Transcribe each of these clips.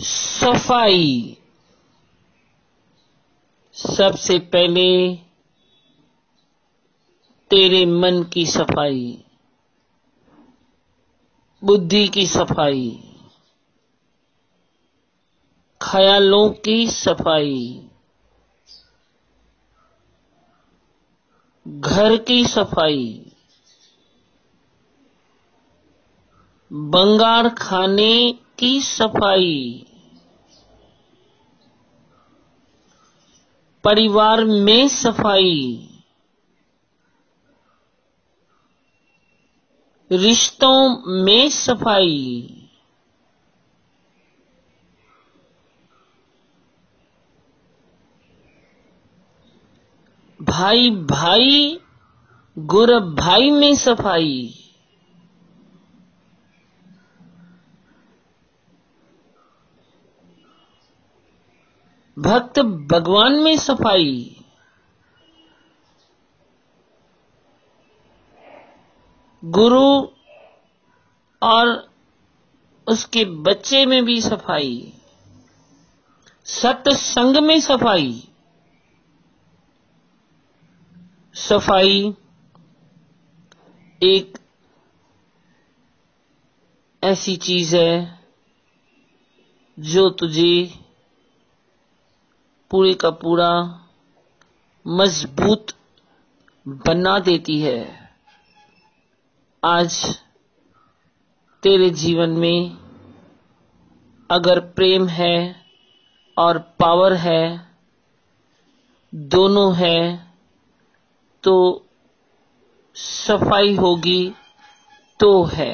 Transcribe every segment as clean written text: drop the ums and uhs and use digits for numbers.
सफाई। सबसे पहले तेरे मन की सफाई, बुद्धि की सफाई, ख्यालों की सफाई, घर की सफाई, बंगार खाने की सफाई, परिवार में सफाई, रिश्तों में सफाई, भाई भाई गुरु भाई में सफाई, भक्त भगवान में सफाई, गुरु और उसके बच्चे में भी सफाई, सत्संग में सफाई। सफाई एक ऐसी चीज है जो तुझे पूरे का पूरा मजबूत बना देती है। आज तेरे जीवन में अगर प्रेम है और पावर है, दोनों है, तो सफाई होगी तो है।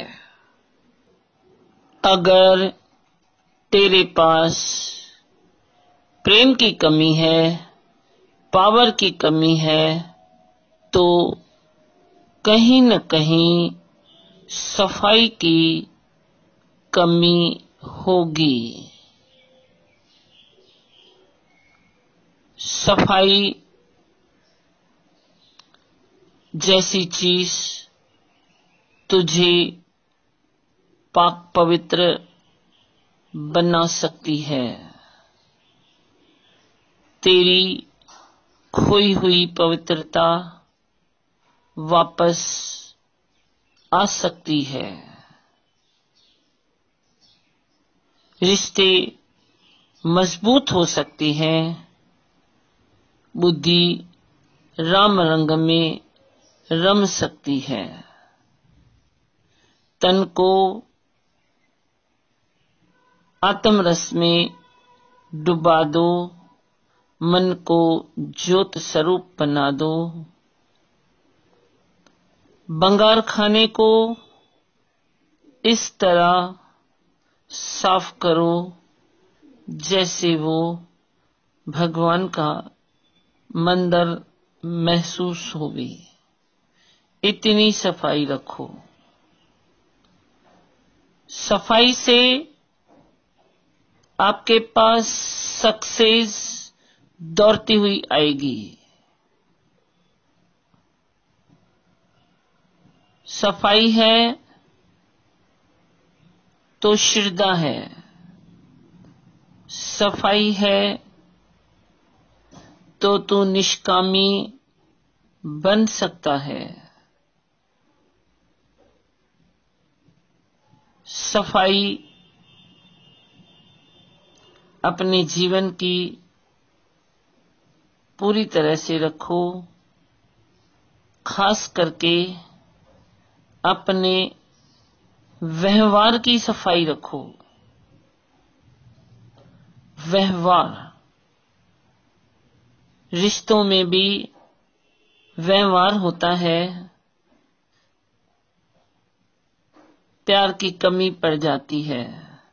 अगर तेरे पास प्रेम की कमी है, पावर की कमी है, तो कहीं न कहीं सफाई की कमी होगी। सफाई जैसी चीज तुझे पाक पवित्र बना सकती है। तेरी खोई हुई पवित्रता वापस आ सकती है। रिश्ते मजबूत हो सकते हैं। बुद्धि राम रंग में रम सकती है। तन को आत्मरस में डुबा दो, मन को ज्योत स्वरूप बना दो। बंगार खाने को इस तरह साफ करो जैसे वो भगवान का मंदिर महसूस होवे। इतनी सफाई रखो। सफाई से आपके पास सक्सेस दौड़ती हुई आएगी। सफाई है तो श्रद्धा है। सफाई है तो तू निष्कामी बन सकता है। सफाई अपने जीवन की पूरी तरह से रखो। खास करके अपने व्यवहार की सफाई रखो। व्यवहार, रिश्तों में भी व्यवहार होता है। प्यार की कमी पड़ जाती है।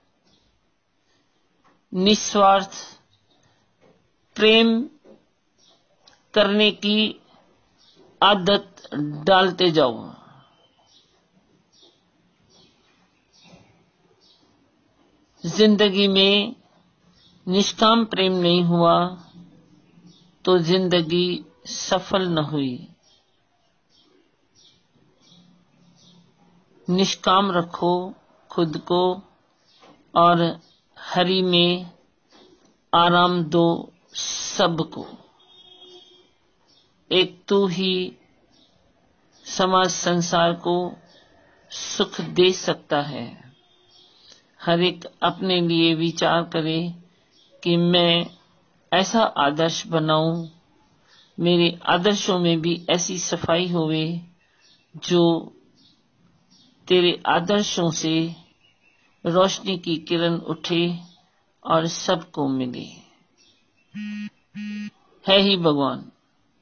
निस्वार्थ प्रेम करने की आदत डालते जाओ। जिंदगी में निष्काम प्रेम नहीं हुआ तो जिंदगी सफल न हुई। निष्काम रखो खुद को और हरि में आराम दो सबको। एक तू ही समाज संसार को सुख दे सकता है। हर एक अपने लिए विचार करे कि मैं ऐसा आदर्श बनाऊं, मेरे आदर्शों में भी ऐसी सफाई होवे जो तेरे आदर्शों से रोशनी की किरण उठे और सबको मिले। है ही भगवान।